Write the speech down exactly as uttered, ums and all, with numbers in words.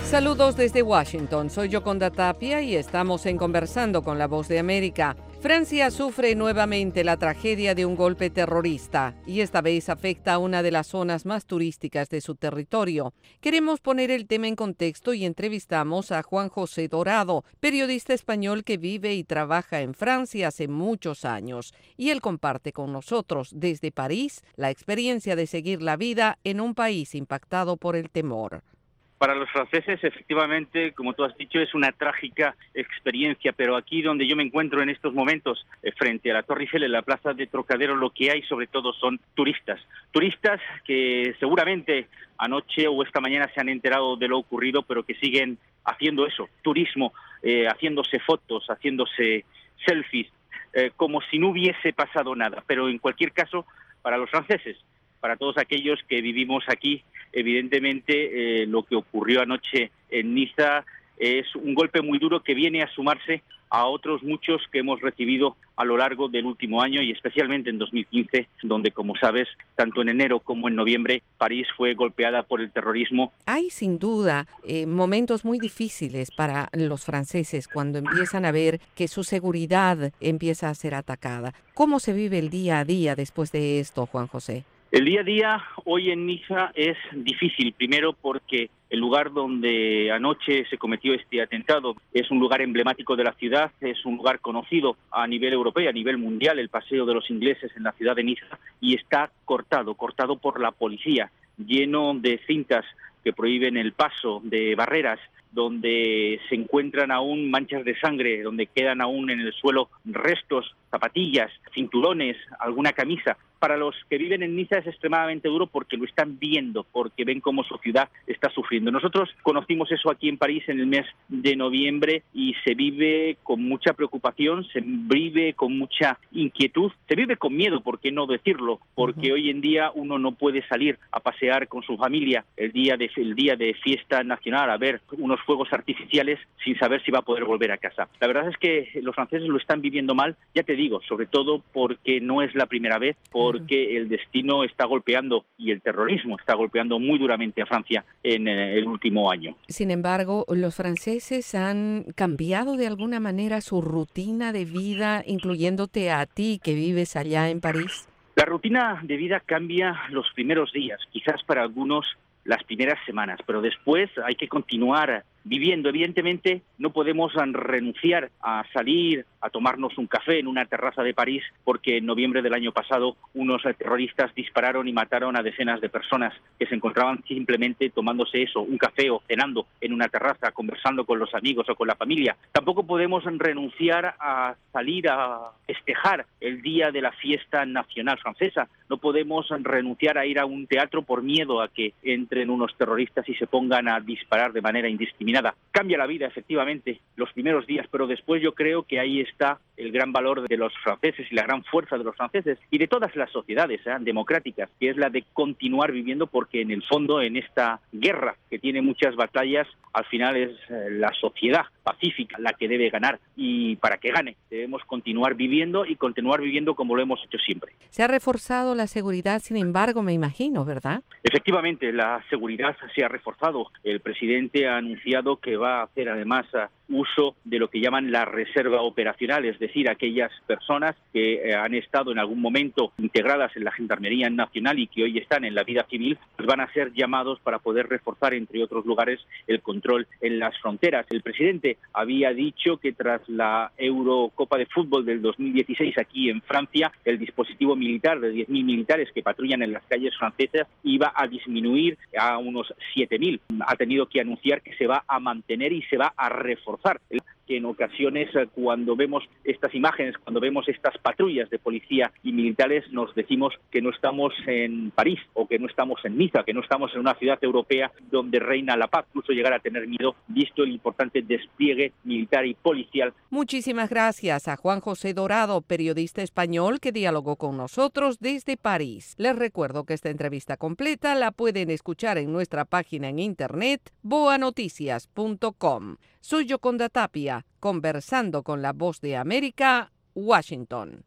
Saludos desde Washington, soy Yoconda Tapia y estamos en Conversando con la Voz de América. Francia sufre nuevamente la tragedia de un golpe terrorista y esta vez afecta a una de las zonas más turísticas de su territorio. Queremos poner el tema en contexto y entrevistamos a Juan José Dorado, periodista español que vive y trabaja en Francia hace muchos años. Y él comparte con nosotros desde París la experiencia de seguir la vida en un país impactado por el temor. Para los franceses, efectivamente, como tú has dicho, es una trágica experiencia, pero aquí donde yo me encuentro en estos momentos, eh, frente a la Torre Eiffel, en la plaza de Trocadero, lo que hay sobre todo son turistas. Turistas que seguramente anoche o esta mañana se han enterado de lo ocurrido, pero que siguen haciendo eso, turismo, eh, haciéndose fotos, haciéndose selfies, eh, como si no hubiese pasado nada. Pero en cualquier caso, para los franceses, para todos aquellos que vivimos aquí, evidentemente eh, lo que ocurrió anoche en Niza es un golpe muy duro que viene a sumarse a otros muchos que hemos recibido a lo largo del último año y especialmente en dos mil quince, donde, como sabes, tanto en enero como en noviembre, París fue golpeada por el terrorismo. Hay sin duda eh, momentos muy difíciles para los franceses cuando empiezan a ver que su seguridad empieza a ser atacada. ¿Cómo se vive el día a día después de esto, Juan José? El día a día hoy en Niza es difícil, primero porque el lugar donde anoche se cometió este atentado es un lugar emblemático de la ciudad, es un lugar conocido a nivel europeo, a nivel mundial, el Paseo de los Ingleses en la ciudad de Niza, y está cortado, cortado por la policía, lleno de cintas que prohíben el paso, de barreras, donde se encuentran aún manchas de sangre, donde quedan aún en el suelo restos, zapatillas, cinturones, alguna camisa. Para los que viven en Niza es extremadamente duro porque lo están viendo, porque ven cómo su ciudad está sufriendo. Nosotros conocimos eso aquí en París en el mes de noviembre y se vive con mucha preocupación, se vive con mucha inquietud, se vive con miedo, ¿por qué no decirlo? Porque uh-huh. hoy en día uno no puede salir a pasear con su familia el día de el día de fiesta nacional a ver unos fuegos artificiales sin saber si va a poder volver a casa. La verdad es que los franceses lo están viviendo mal, ya te digo, sobre todo porque no es la primera vez, porque el destino está golpeando y el terrorismo está golpeando muy duramente a Francia en el último año. Sin embargo, los franceses han cambiado de alguna manera su rutina de vida, incluyéndote a ti que vives allá en París. La rutina de vida cambia los primeros días, quizás para algunos las primeras semanas, pero después hay que continuar viviendo. Evidentemente no podemos renunciar a salir a tomarnos un café en una terraza de París porque en noviembre del año pasado unos terroristas dispararon y mataron a decenas de personas que se encontraban simplemente tomándose eso, un café o cenando en una terraza, conversando con los amigos o con la familia. Tampoco podemos renunciar a salir a festejar el día de la fiesta nacional francesa. No podemos renunciar a ir a un teatro por miedo a que entren unos terroristas y se pongan a disparar de manera indiscriminada. Cambia la vida, efectivamente, los primeros días, pero después yo creo que ahí está el gran valor de los franceses y la gran fuerza de los franceses y de todas las sociedades ¿eh? democráticas, que es la de continuar viviendo, porque en el fondo, en esta guerra que tiene muchas batallas, al final es eh, la sociedad pacífica la que debe ganar, y para que gane debemos continuar viviendo y continuar viviendo como lo hemos hecho siempre. Se ha reforzado la seguridad, sin embargo, me imagino, ¿verdad? Efectivamente, la seguridad se ha reforzado. El presidente ha anunciado que va a hacer además uso de lo que llaman la reserva operacional, es decir, aquellas personas que eh, han estado en algún momento integradas en la Gendarmería Nacional y que hoy están en la vida civil, pues van a ser llamados para poder reforzar, entre otros lugares, el control en las fronteras. El presidente había dicho que tras la Eurocopa de Fútbol del dos mil dieciséis aquí en Francia, el dispositivo militar de diez mil militares que patrullan en las calles francesas iba a disminuir a unos siete mil. Ha tenido que anunciar que se va a mantener y se va a reforzar. Que en ocasiones, cuando vemos estas imágenes, cuando vemos estas patrullas de policía y militares, nos decimos que no estamos en París o que no estamos en Niza, que no estamos en una ciudad europea donde reina la paz, incluso llegar a tener miedo, visto el importante despliegue militar y policial. Muchísimas gracias a Juan José Dorado, periodista español que dialogó con nosotros desde París. Les recuerdo que esta entrevista completa la pueden escuchar en nuestra página en internet boa noticias punto com. Soy Yoconda Tapia, conversando con la Voz de América, Washington.